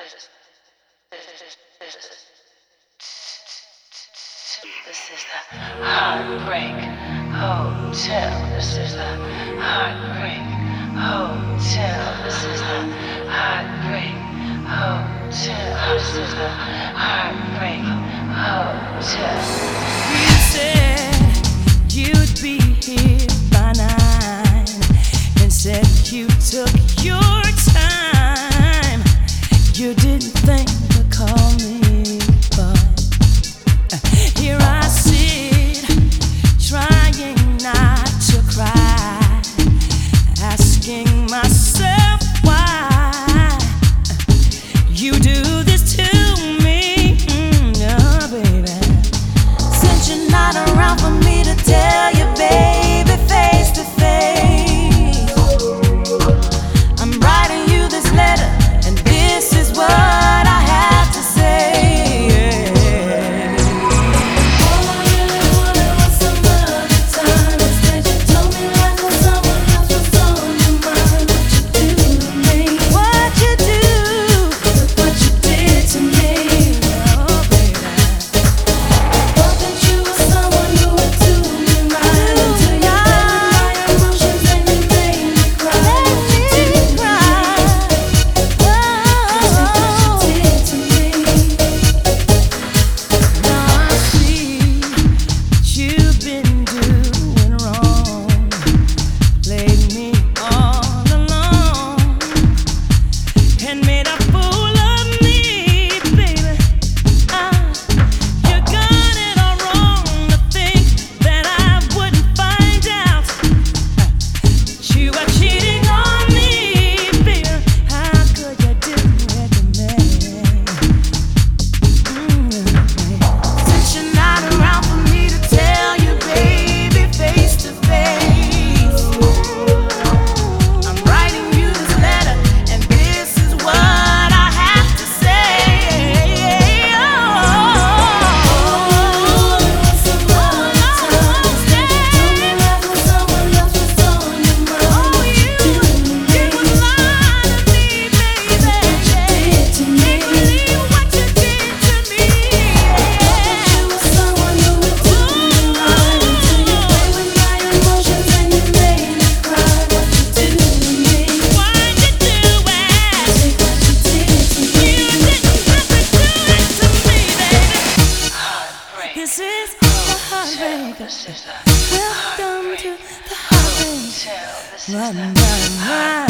This is the Heartbreak Hotel. This is the Heartbreak Hotel. This is the Heartbreak Hotel. This is the Heartbreak Hotel. You said you'd be here by 9, and said you took your time. You didn't think to call me, but here I sit, trying not to cry, asking myself why you do this to me, oh baby. Since you're not around for me to tell you, baby, face to face, I'm writing you this letter, and this is what I have to say. All I really wanted was some other time. Instead you told me like when someone else was on your mind. What you do to me, what you do, look what you did to me, oh baby. Thought that you were someone who would do me right, until you played with my emotions and you made me cry. What you did to me, now I see what you've been doing wrong. Played me all along and made a fool of me, baby. You got it all wrong to think that I wouldn't find out that you were cheating on me, baby. How could you do it to me? Since you're not around for me to tell you, baby, face to face, I'm writing you this letter, and this is what I have to say. This is the Heartbreak. Welcome to the Heartbreak. This is Run, the run, run.